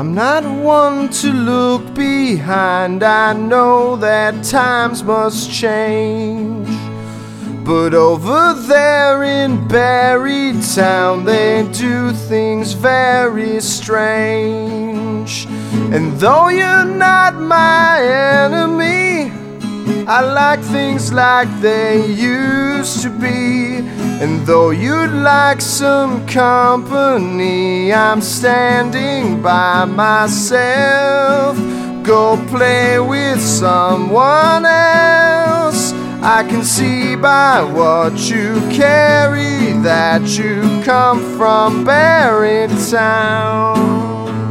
I'm not one to look behind. I know that times must change, but over there in Barrytown they do things very strange. And though you're not my enemy, I like things like they used to be. And though you'd like some company, I'm standing by myself. Go play with someone else. I can see by what you carry that you come from Barrytown.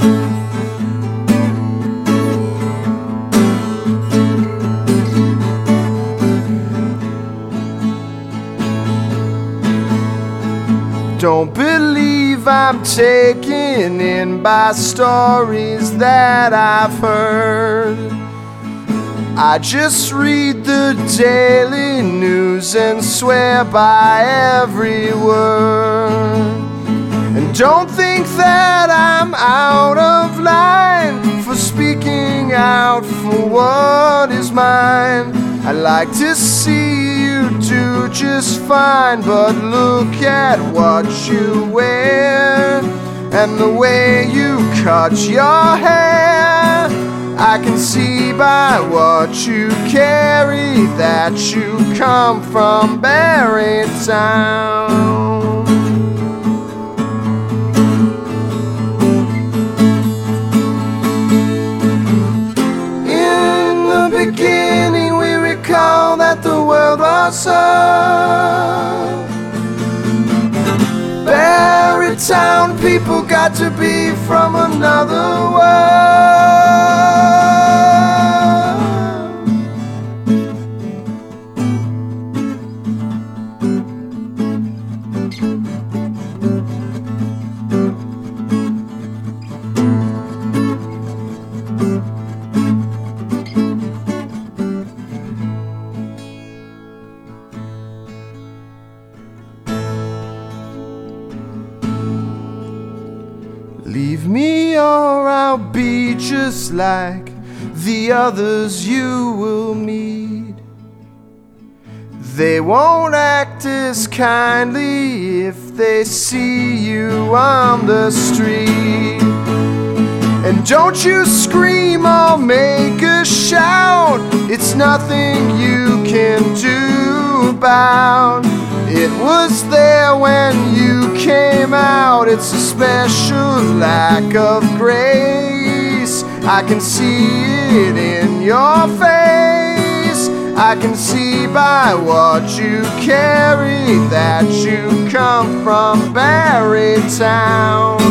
Don't believe I'm taken in by stories that I've heard. I just read the daily news and swear by every word. And don't think that I'm out of line for speaking out for what is mine. I like to see you do just fine, but look at what you wear and the way you cut your hair. I can see by what you carry that you come from Barrytown. In the beginning we recall that the world was up. Barrytown people got to be from another world. Leave me or I'll be just like the others you will meet. They won't act as kindly if they see you on the street. And don't you scream or make a shout, it's nothing you can do about. It was there when you came out. It's a special lack of grace. I can see it in your face. I can see by what you carry that you come from Barrytown.